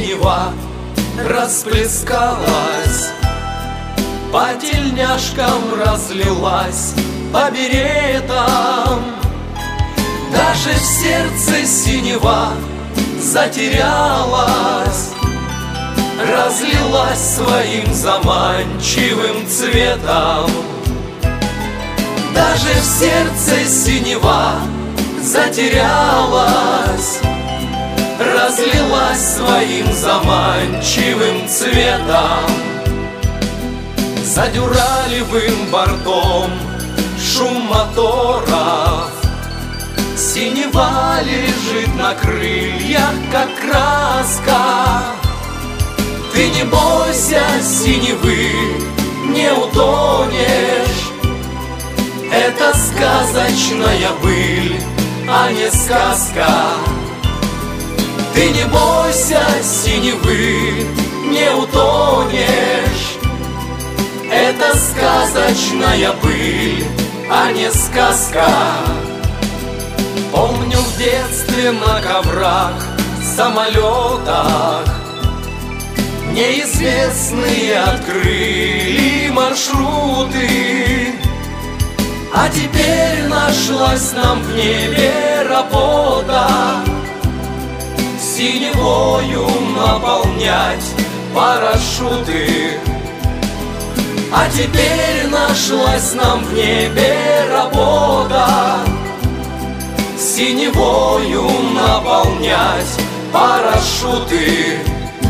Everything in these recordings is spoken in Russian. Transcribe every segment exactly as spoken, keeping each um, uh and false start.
синева расплескалась, по тельняшкам разлилась, по беретам. Даже в сердце синева затерялась, разлилась своим заманчивым цветом. Даже в сердце синева затерялась, разлилась своим заманчивым цветом. За дюралевым бортом шум моторов, синева лежит на крыльях, как краска. Ты не бойся синевы, не утонешь. Это сказочная быль, а не сказка. Ты не бойся синевы, не утонешь. Это сказочная быль, а не сказка. Помню в детстве на коврах, самолетах неизвестные открыли маршруты. А теперь нашлась нам в небе работа синевою наполнять парашюты. А теперь нашлась нам в небе работа синевою наполнять парашюты.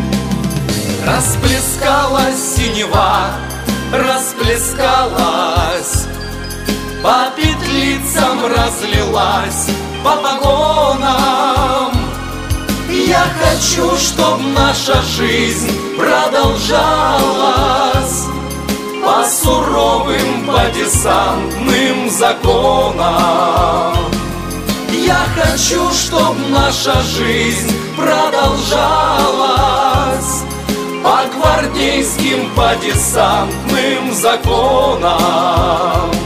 Расплескалась синева, расплескалась, по петлицам разлилась, по погонам. Я хочу, чтоб наша жизнь продолжалась по суровым, по десантным законам. Я хочу, чтоб наша жизнь продолжалась по гвардейским, по десантным законам.